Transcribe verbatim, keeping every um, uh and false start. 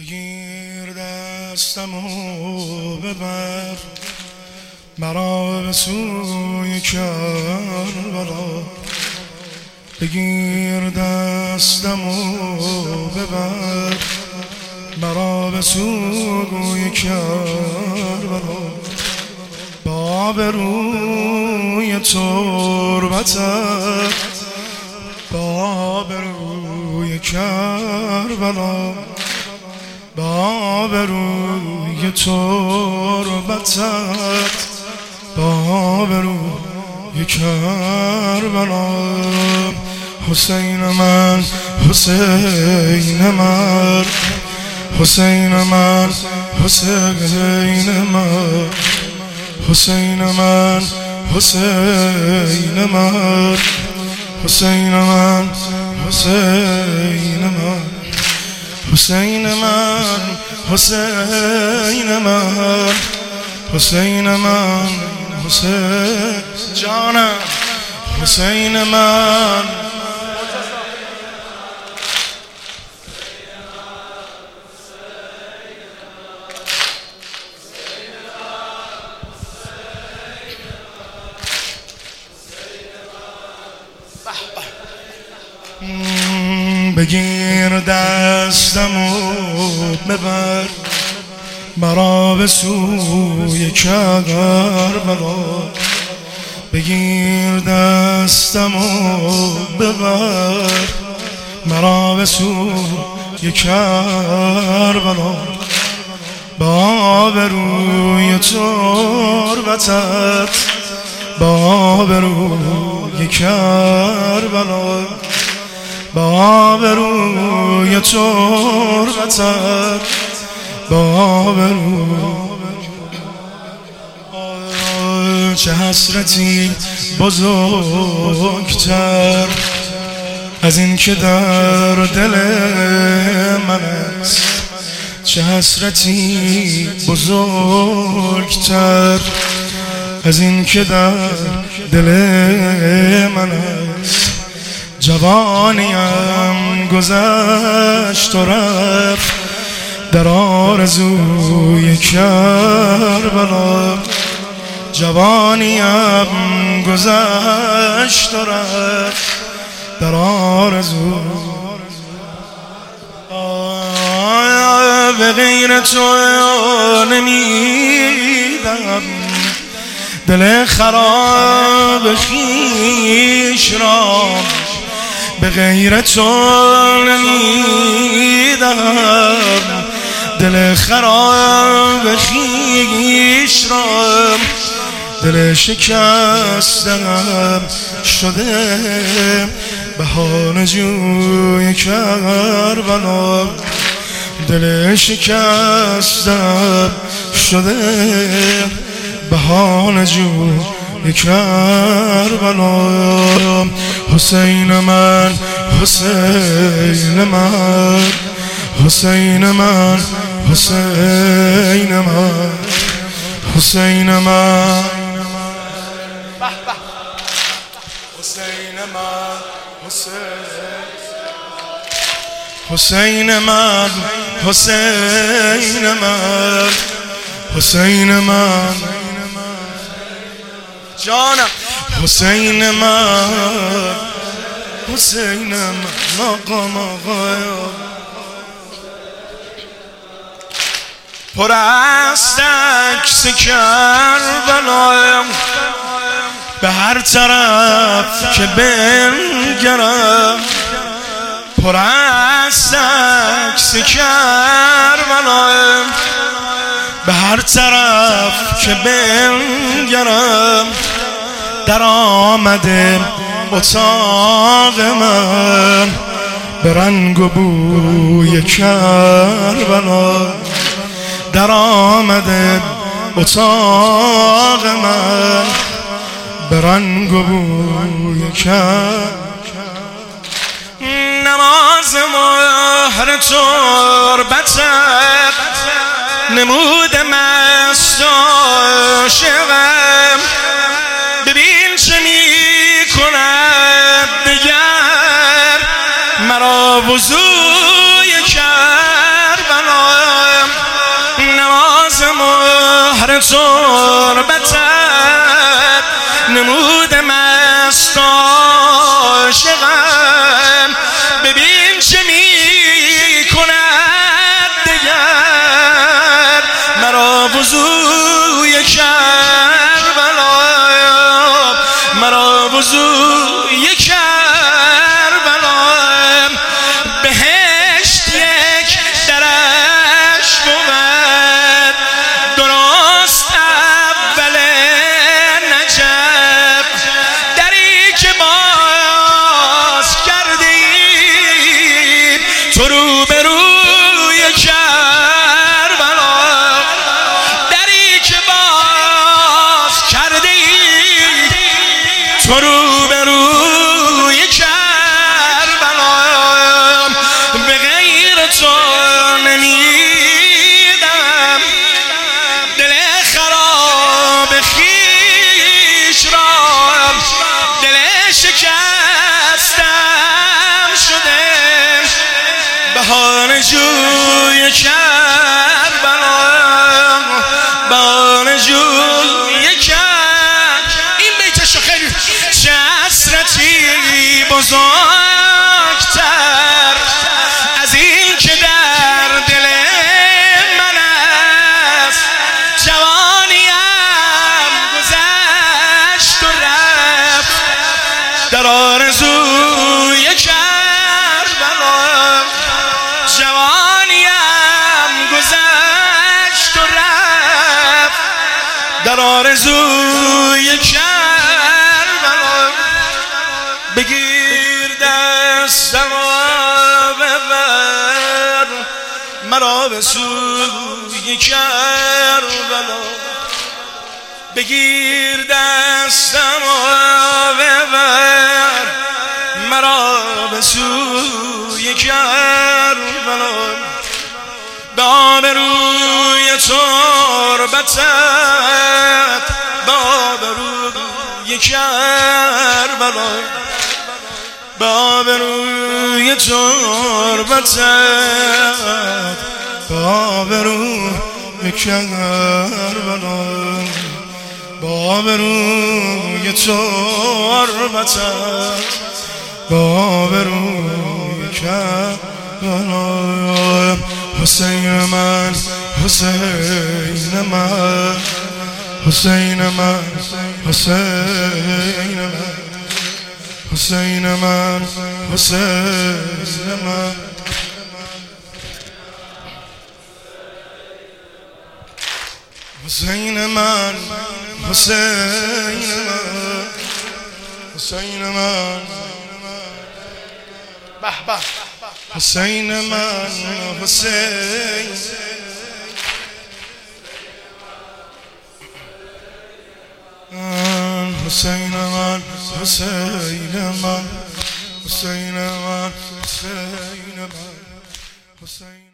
بگیر دستمو ببر مرا به سوی کربلا، بگیر دستمو ببر مرا به سوی کربلا، با آبروی تربتت، با آبروی کربلا، با آبروی تربتت، با آبروی کربلا. حسین من، حسین من، حسین من، حسین من، حسین من، حسین من، حسین من، حسین من، حسین من، حسین من، حسین من، حسین جانم، حسین من. بگیر دستمو ببر مرا به سوی کربلا، بگیر دستمو ببر مرا به سوی کربلا، با آبروی تربتت، با آبروی کربلا، با آبروی تربتت، با آبروی. چه حسرتی بزرگتر از این که در دل من است، چه حسرتی بزرگتر از این که در دل من است. جوانیم گذشت و رفت در آرزوی کربلا، جوانیم گذشت و رفت در آرزو. به غیر تو نمیدم دل خراب خویش را، به غیر تو نمیدم دل خراب خویش را، دل شکستم شده بهانه جوی کربلا، دل شکستم شده بهانه جوی کربلا. حسین من، حسین من، حسین من، حسین من، حسین من، حسین من، حسین من، حسین من، حسین من جانم، حسین من، حسین من، مقام آقایا پر است عکس کربلا، به هر طرف که بنگرم پر است عکس کربلا، به هر طرف که بنگرم در آمده اتاق من به رنگ و بوی کربلا، در آمده اتاق من به رنگ و بوی کربلا. نماز مهر تربتت نمود مست عاشقم، ببین چه می کند دگر مرا وضوی کربلا، زهر تربتت نمود مست عاشقم ببین چه می کند دگر مرا وضوی کربلا مرا وضوی کربلا بهشت یک درش بود درست اول نجف دری که باز کردی تو رو به روی کربلا دری که باز کردی تو رو به روی کربلا به غیر تو نمیدم دل خراب خیش را دل شکستم شده بهار جوی کربلا بهار جوی کربلا این بیتشو خیلی چه حسرتی بزرگتر از این که در دل من است جوانیم گذشت و رفت در آرزوی کربلا جوانیم گذشت و رفت در آرزوی کربلا بگیر دستم و ببر مرا به سوی کربلا بگیر دستم و ببر مرا به سوی کربلا به آبروی تربتت به آبروی کربلا به آبروی تربتت به آبروی کربلا به آبروی تربتت به آبروی کربلا حسین من حسین من حسین من حسین من حسین من حسین من حسین من حسین من حسین من به به حسین من حسین حسین من حسین من حسین من حسین من حسین